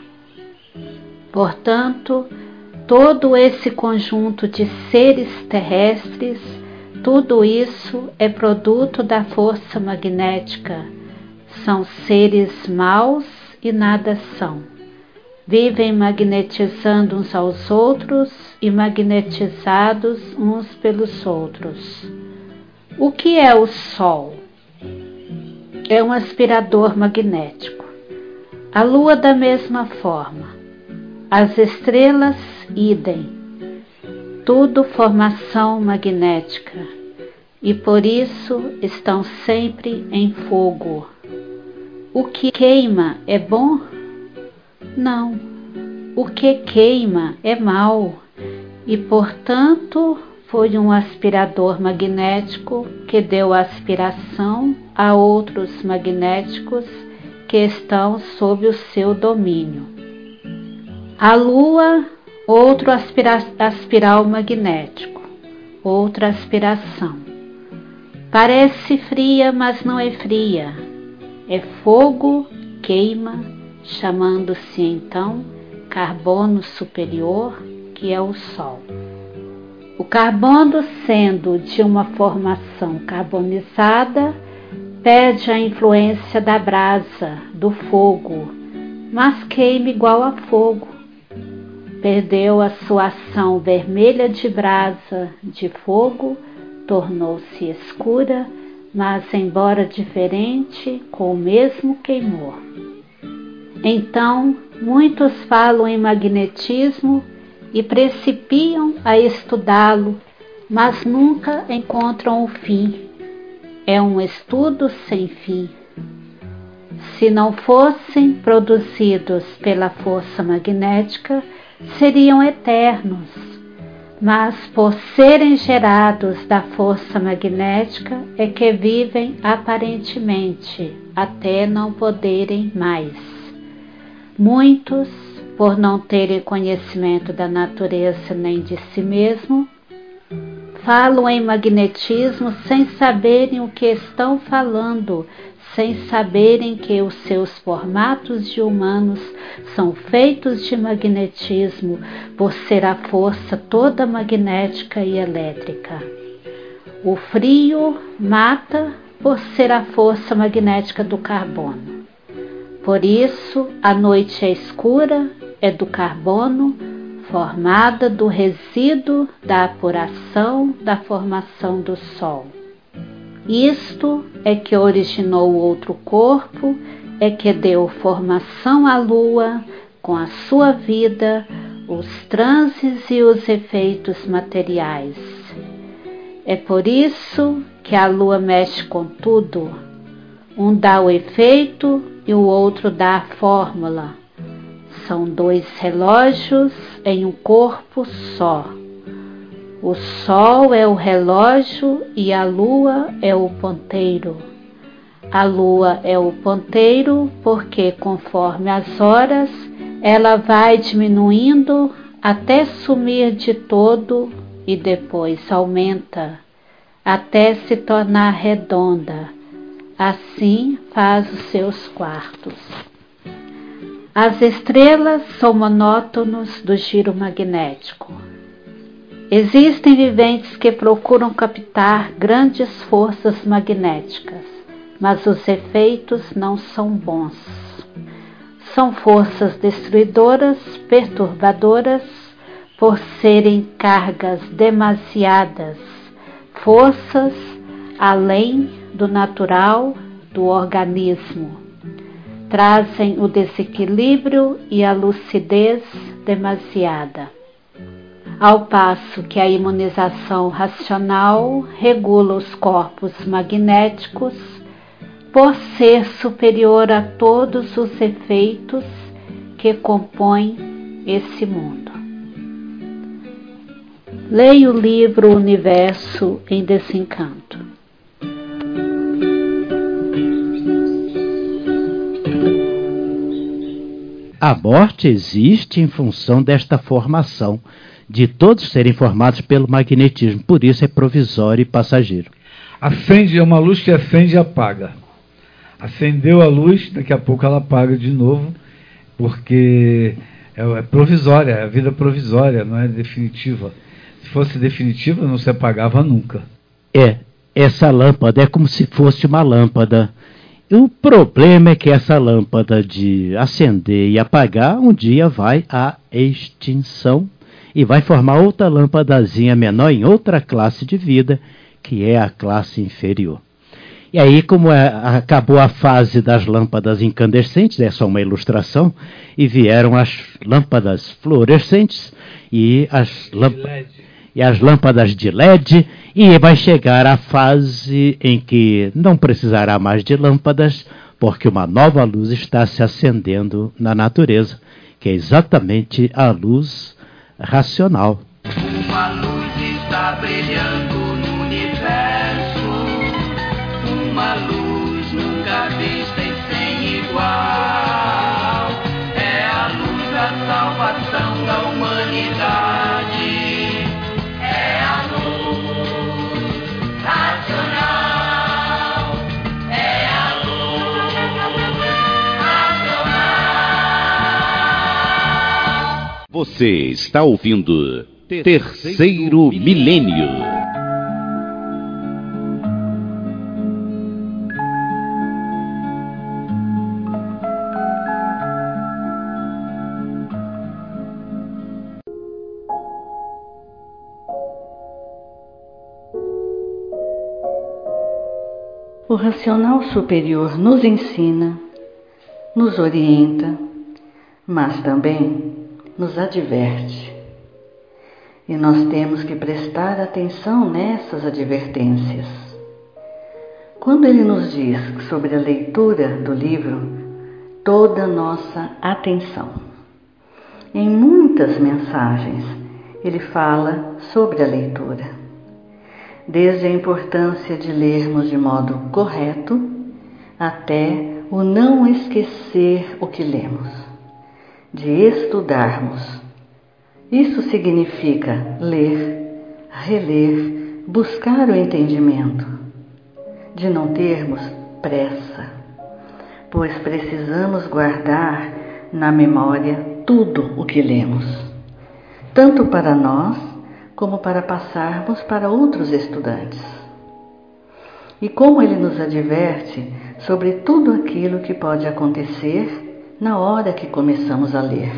Portanto, todo esse conjunto de seres terrestres, tudo isso é produto da força magnética. São seres maus e nada são. Vivem magnetizando uns aos outros e magnetizados uns pelos outros. O que é o Sol? É um aspirador magnético. A Lua da mesma forma. As estrelas, idem. tudo formação magnética e por isso estão sempre em fogo. O que queima é bom? Não. O que queima é mau e, portanto, foi um aspirador magnético que deu aspiração a outros magnéticos que estão sob o seu domínio. A Lua, outro aspira- aspiral magnético, outra aspiração. Parece fria, mas não é fria. É fogo, queima, chamando-se então carbono superior, que é o Sol. O carbono, sendo de uma formação carbonizada, perde a influência da brasa, do fogo, mas queima igual a fogo. Perdeu a sua ação vermelha de brasa, de fogo, tornou-se escura, mas embora diferente, com o mesmo queimor. Então, muitos falam em magnetismo e principiam a estudá-lo, mas nunca encontram o fim. É um estudo sem fim. Se não fossem produzidos pela força magnética, seriam eternos, mas por serem gerados da força magnética é que vivem aparentemente, até não poderem mais. Muitos, por não terem conhecimento da natureza nem de si mesmo, falam em magnetismo sem saberem o que estão falando, sem saberem que os seus formatos de humanos são feitos de magnetismo, por ser a força toda magnética e elétrica. O frio mata por ser a força magnética do carbono. Por isso, a noite é escura, é do carbono, formada do resíduo da apuração da formação do Sol. Isto é que originou outro corpo, é que deu formação à Lua, com a sua vida, os transes e os efeitos materiais. É por isso que a Lua mexe com tudo. Um dá o efeito e o outro dá a fórmula. São dois relógios em um corpo só. O Sol é o relógio e a Lua é o ponteiro. A Lua é o ponteiro porque, conforme as horas, ela vai diminuindo até sumir de todo e depois aumenta, até se tornar redonda. Assim faz os seus quartos. As estrelas são monótonos do giro magnético. Existem viventes que procuram captar grandes forças magnéticas, mas os efeitos não são bons. São forças destruidoras, perturbadoras, por serem cargas demasiadas, forças além do natural do organismo. Trazem o desequilíbrio e a lucidez demasiada. Ao passo que a imunização racional regula os corpos magnéticos, por ser superior a todos os efeitos que compõem esse mundo. Leia o livro Universo em Desencanto. A morte existe em função desta formação, de todos serem formados pelo magnetismo, por isso é provisório e passageiro. Acende, é uma luz que acende e apaga. Acendeu a luz, daqui a pouco ela apaga de novo, porque é, é provisória, é a vida provisória, não é definitiva. Se fosse definitiva, não se apagava nunca. É, essa lâmpada é como se fosse uma lâmpada. E o problema é que essa lâmpada de acender e apagar, um dia vai à extinção e vai formar outra lâmpadazinha menor em outra classe de vida, que é a classe inferior. E aí, como é, acabou a fase das lâmpadas incandescentes, é só uma ilustração, e vieram as lâmpadas fluorescentes e as lâmpadas... e as lâmpadas de L E D, e vai chegar a fase em que não precisará mais de lâmpadas, porque uma nova luz está se acendendo na natureza, que é exatamente a luz racional. Uma luz está brilhando no universo, uma luz nunca vista e sem igual. É a luz da salvação da humanidade. É a luz racional. É a luz racional. Você está ouvindo Terceiro Milênio. O racional superior nos ensina, nos orienta, mas também nos adverte. E nós temos que prestar atenção nessas advertências. Quando ele nos diz sobre a leitura do livro, toda a nossa atenção. Em muitas mensagens, ele fala sobre a leitura. Desde a importância de lermos de modo correto, até o não esquecer o que lemos, de estudarmos. Isso significa ler, reler, buscar o entendimento, de não termos pressa, pois precisamos guardar na memória tudo o que lemos, tanto para nós como para passarmos para outros estudantes. E como ele nos adverte sobre tudo aquilo que pode acontecer na hora que começamos a ler.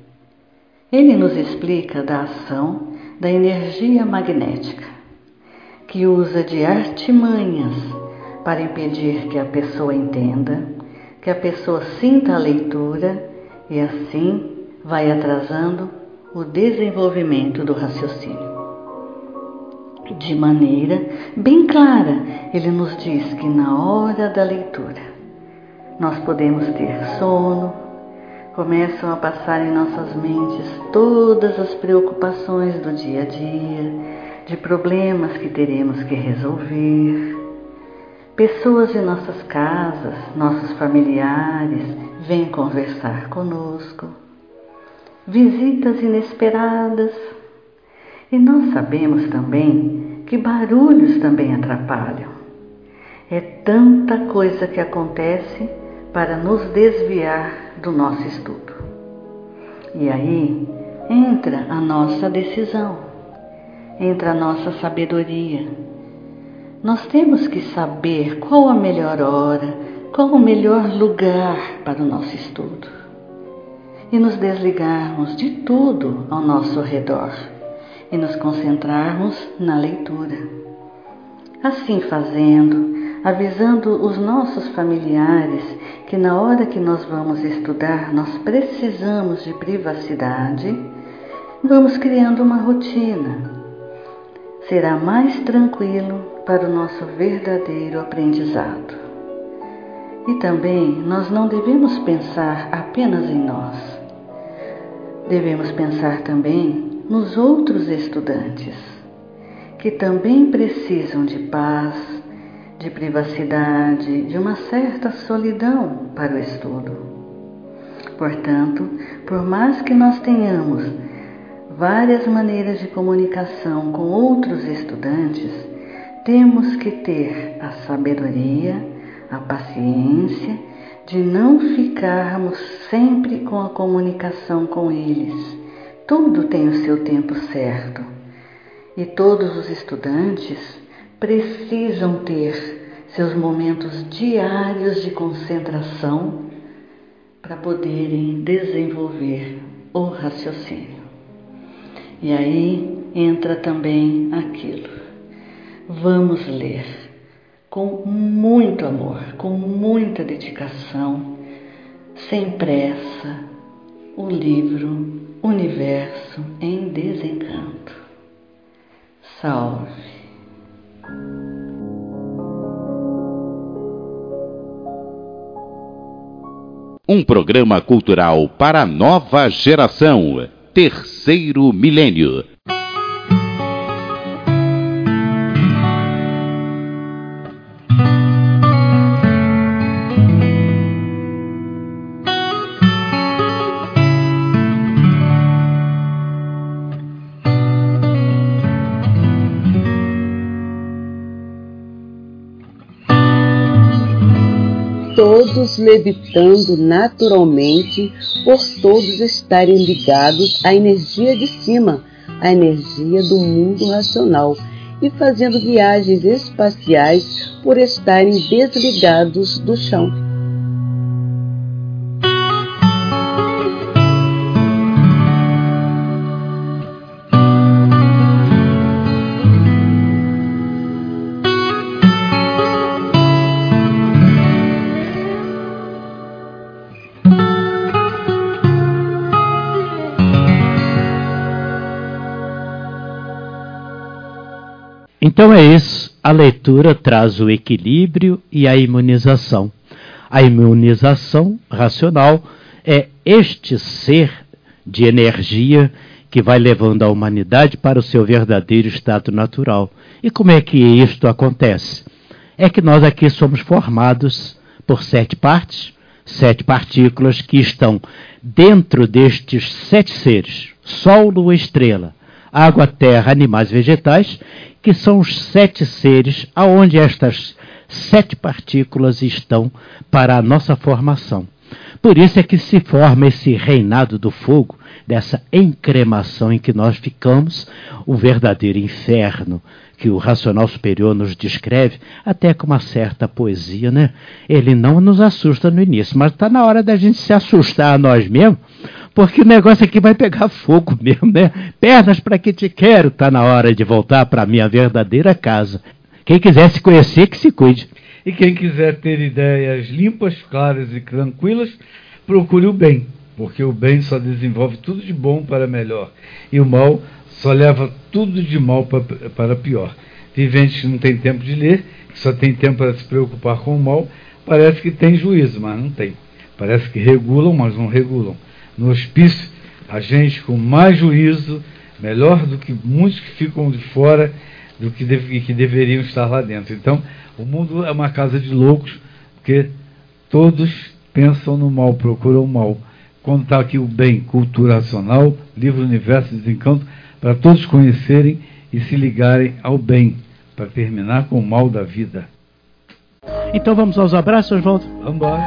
Ele nos explica da ação da energia magnética, que usa de artimanhas para impedir que a pessoa entenda, que a pessoa sinta a leitura e assim vai atrasando o desenvolvimento do raciocínio. De maneira bem clara, ele nos diz que na hora da leitura nós podemos ter sono, começam a passar em nossas mentes todas as preocupações do dia a dia, de problemas que teremos que resolver. Pessoas em nossas casas, nossos familiares, vêm conversar conosco. Visitas inesperadas. E nós sabemos também que barulhos também atrapalham. É tanta coisa que acontece para nos desviar do nosso estudo. E aí entra a nossa decisão, entra a nossa sabedoria. Nós temos que saber qual a melhor hora, qual o melhor lugar para o nosso estudo. E nos desligarmos de tudo ao nosso redor e nos concentrarmos na leitura. Assim fazendo, avisando os nossos familiares que na hora que nós vamos estudar, nós precisamos de privacidade, vamos criando uma rotina. Será mais tranquilo para o nosso verdadeiro aprendizado. E também nós não devemos pensar apenas em nós. Devemos pensar também nos outros estudantes, que também precisam de paz, de privacidade, de uma certa solidão para o estudo. Portanto, por mais que nós tenhamos várias maneiras de comunicação com outros estudantes, temos que ter a sabedoria, a paciência de não ficarmos sempre com a comunicação com eles. Tudo tem o seu tempo certo e todos os estudantes precisam ter seus momentos diários de concentração para poderem desenvolver o raciocínio. E aí entra também aquilo. Vamos ler com muito amor, com muita dedicação, sem pressa, o livro Universo em Desencanto. Salve. Um programa cultural para a nova geração. Terceiro Milênio. Todos levitando naturalmente, por todos estarem ligados à energia de cima, à energia do mundo racional, e fazendo viagens espaciais por estarem desligados do chão. Então é isso, a leitura traz o equilíbrio e a imunização. A imunização racional é este ser de energia que vai levando a humanidade para o seu verdadeiro estado natural. E como é que isto acontece? É que nós aqui somos formados por sete partes, sete partículas que estão dentro destes sete seres, Sol, Lua, Estrela, água, terra, animais, vegetais, que são os sete seres aonde estas sete partículas estão para a nossa formação. Por isso é que se forma esse reinado do fogo, dessa encremação em que nós ficamos, o verdadeiro inferno, que o racional superior nos descreve, até com uma certa poesia, né? Ele não nos assusta no início, mas está na hora da gente se assustar a nós mesmos, porque o negócio aqui vai pegar fogo mesmo, né? Pernas para que te quero, está na hora de voltar para a minha verdadeira casa. Quem quiser se conhecer, que se cuide. E quem quiser ter ideias limpas, claras e tranquilas, procure o bem, porque o bem só desenvolve tudo de bom para melhor, e o mal só leva tudo de mal para pior. Viventes que não tem tempo de ler, que só tem tempo para se preocupar com o mal, parece que tem juízo, mas não tem. Parece que regulam, mas não regulam. No hospício, a gente com mais juízo, melhor do que muitos que ficam de fora do que, deve, que deveriam estar lá dentro. Então, o mundo é uma casa de loucos, porque todos pensam no mal, procuram o mal. Quando está aqui o bem, cultura racional, livro Universo e Desencanto, para todos conhecerem e se ligarem ao bem, para terminar com o mal da vida. Então vamos aos abraços, Oswaldo? Vamos embora.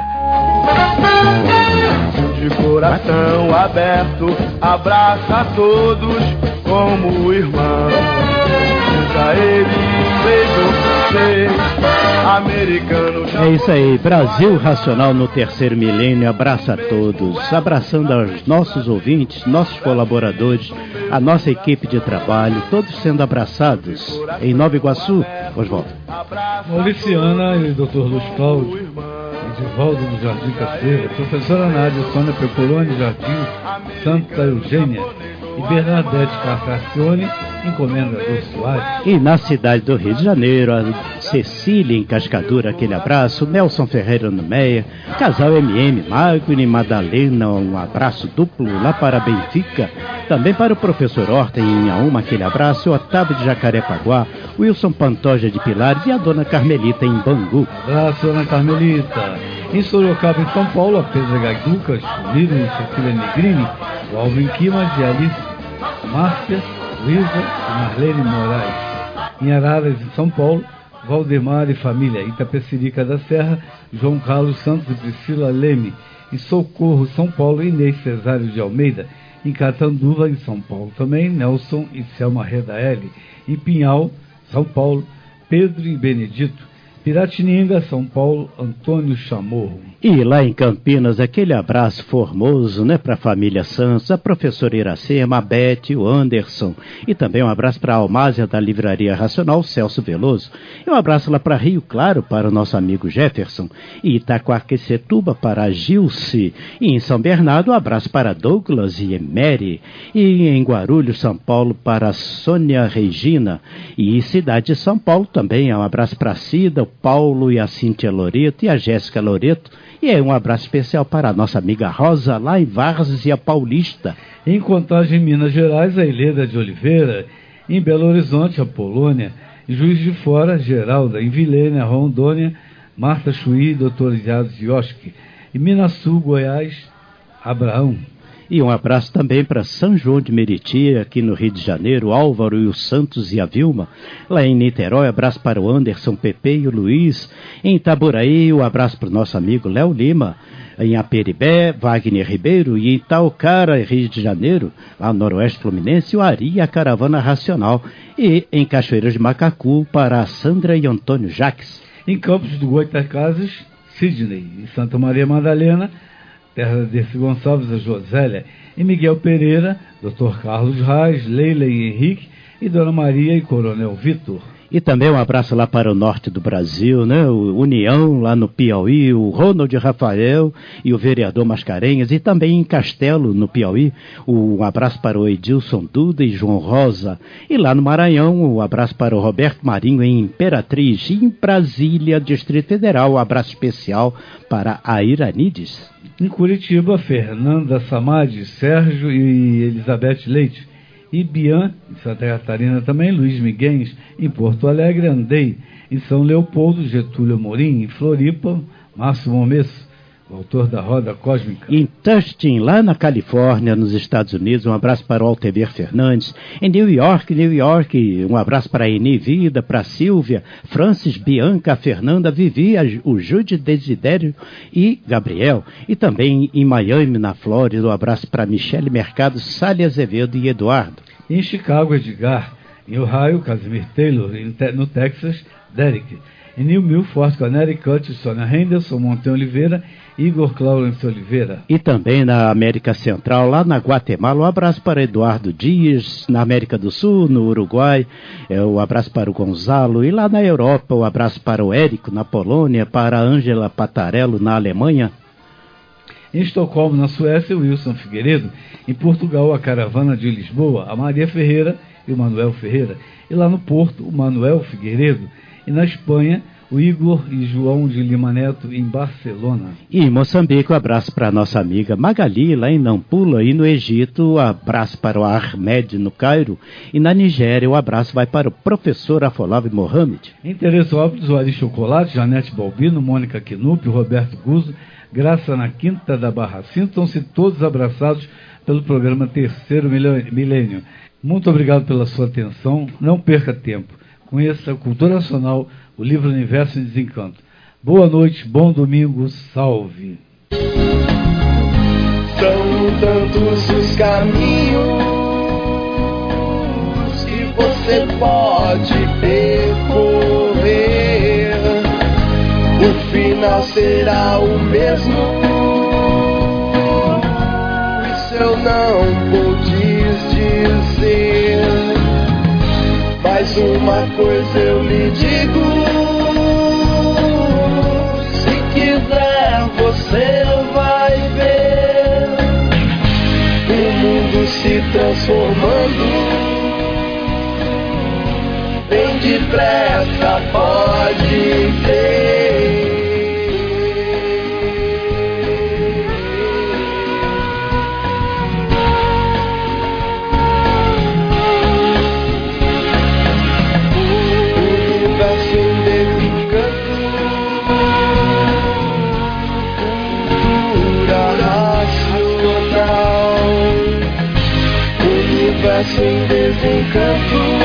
De coração aberto, abraça a todos como irmão. Seja ele inglês ou francês, americano. É isso aí, Brasil Racional no terceiro milênio, abraça a todos, abraçando aos nossos ouvintes, nossos colaboradores, a nossa equipe de trabalho, todos sendo abraçados em Nova Iguaçu, Oswaldo. Mauriciana e doutor Luiz Cláudio, Edivaldo do Jardim Cachoeira, professora Nádia Sônia Pecoloni Jardim Santa Eugênia e Bernadette Carcassione, encomendador Soares. E na cidade do Rio de Janeiro, a Cecília em Cascadura, aquele abraço, Nelson Ferreira no Meia, Casal M M, Magno e Madalena, um abraço duplo lá para Benfica, também para o professor Horta em Inhaúma, aquele abraço, Otávio de Jacarepaguá, Wilson Pantoja de Pilares e a dona Carmelita em Bangu. Abraço, dona Carmelita. Em Sorocaba, em São Paulo, a Pedra Gaducas, o Lírio e Cecília Negrini, o Alvin Quimas e Alice Márcia, Luísa e Marlene Moraes. Em Araras, em São Paulo, Valdemar e família. Itapecerica da Serra, João Carlos Santos e Priscila Leme. Em Socorro, São Paulo, Inês Cesário de Almeida. Em Catanduva, em São Paulo também, Nelson e Selma Reda L. Em Pinhal, São Paulo, Pedro e Benedito. Piratininga, São Paulo, Antônio Chamorro. E lá em Campinas, aquele abraço formoso, né, para a família Santos, a professora Iracema, a Beth, o Anderson, e também um abraço para a Almásia da Livraria Racional, Celso Veloso, e um abraço lá para Rio Claro, para o nosso amigo Jefferson, e Itacoaquecetuba para a Gilce, e em São Bernardo, um abraço para Douglas e Mary, e em Guarulhos, São Paulo, para a Sônia Regina, e em Cidade de São Paulo também, um abraço para a Cida, o Paulo e a Cíntia Loreto, e a Jéssica Loreto. E aí um abraço especial para a nossa amiga Rosa, lá em Várzea Paulista. Em Contagem, Minas Gerais, a Ileda de Oliveira. Em Belo Horizonte, a Polônia. Em Juiz de Fora, Geralda. Em Vilênia, Rondônia, Marta Chuí, doutor Elias Yoski. Em Minas Sul, Goiás, Abraão. E um abraço também para São João de Meriti, aqui no Rio de Janeiro, Álvaro e os Santos e a Vilma. Lá em Niterói, abraço para o Anderson, Pepe e o Luiz. Em Itaboraí, um abraço para o nosso amigo Léo Lima. Em Aperibé, Wagner Ribeiro. E em Itaucara, Rio de Janeiro, lá no Noroeste Fluminense, o Ari e a Caravana Racional. E em Cachoeiras de Macacu, para a Sandra e Antônio Jaques. Em Campos do Goitacazes, Sidney. Em Santa Maria Madalena, terra de Dercy Gonçalves, a Josélia, e Miguel Pereira, doutor Carlos Reis, Leila e Henrique, e Dona Maria e Coronel Vitor. E também um abraço lá para o norte do Brasil, né? O União, lá no Piauí, o Ronald Rafael e o vereador Mascarenhas, e também em Castelo, no Piauí, um abraço para o Edilson Duda e João Rosa. E lá no Maranhão, um abraço para o Roberto Marinho em Imperatriz. E em Brasília, Distrito Federal, um abraço especial para a Iranides. Em Curitiba, Fernanda Samad, Sérgio e Elizabeth Leite. E Bian, em Santa Catarina também, Luiz Miguel, em Porto Alegre, Andei, em São Leopoldo, Getúlio Amorim, em Floripa, Márcio Momesso, o autor da Roda Cósmica. Em Tustin, lá na Califórnia, nos Estados Unidos, um abraço para o Alteber Fernandes. Em New York, New York, um abraço para a Eni Vida, para a Silvia, Francis, Bianca, a Fernanda, Vivi, a, o Júlio Desidério e Gabriel. E também em Miami, na Flórida, um abraço para Michele Mercado, Sally Azevedo e Eduardo. Em Chicago, Edgar. Em Ohio, Casimir Taylor. Em te, no Texas, Derek. Em New Milford, Connecticut, Sônia Henderson, Monteiro Oliveira, Igor Claurence Oliveira. E também na América Central, lá na Guatemala, um abraço para Eduardo Dias, na América do Sul, no Uruguai, é, um abraço para o Gonzalo, e lá na Europa, um abraço para o Érico, na Polônia, para a Ângela Patarello, na Alemanha. Em Estocolmo, na Suécia, o Wilson Figueiredo. Em Portugal, a Caravana de Lisboa, a Maria Ferreira e o Manuel Ferreira. E lá no Porto, o Manuel Figueiredo. E na Espanha, o Igor e João de Lima Neto, em Barcelona. E em Moçambique, um abraço para a nossa amiga Magali, lá em Nampula. E no Egito, um abraço para o Ahmed, no Cairo. E na Nigéria, o um abraço vai para o professor Afolav Mohamed. Em Teresópolis, o Ari Chocolate, Janete Balbino, Mônica Quinup, Roberto Guzzo, Graça na Quinta da Barra. Sintam-se todos abraçados pelo programa Terceiro Milênio. Muito obrigado pela sua atenção. Não perca tempo. Conheça a Cultura Nacional, o livro Universo em Desencanto. Boa noite, bom domingo, salve. São tantos os caminhos que você pode percorrer. O final será o mesmo. Isso eu não pude dizer. Mas uma coisa eu lhe digo: se quiser você vai ver o mundo se transformando. Bem depressa, pode ver. Universo em desencanto.